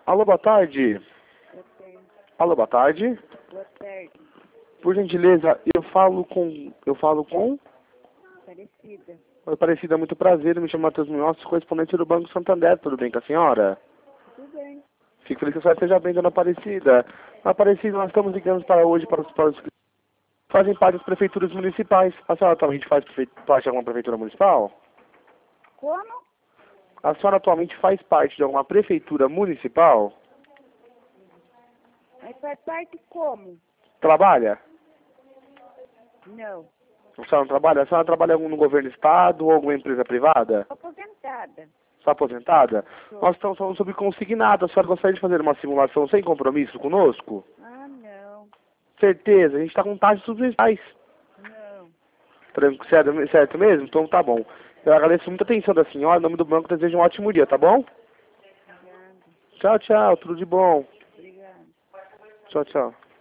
Alô, boa tarde. Boa tarde. Alô, boa tarde. Boa tarde. Por gentileza, eu falo com... Parecida. Oi, Aparecida, muito prazer. Eu me chamo Matheus Munhoz, correspondente do Banco Santander. Tudo bem com a senhora? Tudo bem. Fico feliz que a senhora esteja bem, dona Aparecida. Aparecida, nós estamos ligando para hoje para os que fazem parte das prefeituras municipais. A senhora atualmente faz parte de alguma prefeitura municipal? Como? A senhora atualmente faz parte de alguma prefeitura municipal? Mas faz parte como? Trabalha? Não. A senhora não trabalha? A senhora trabalha no governo do estado ou alguma empresa privada? Aposentada. Está aposentada? Sou. Nós estamos falando sobre consignado. A senhora gostaria de fazer uma simulação sem compromisso conosco? Ah, não. Certeza, a gente está com taxas subsidiais. Não. Certo mesmo? Então tá bom. Eu agradeço muita atenção da senhora. Em nome do banco, desejo um ótimo dia, tá bom? Obrigada. Tchau, tchau. Tudo de bom. Obrigada. Tchau, tchau.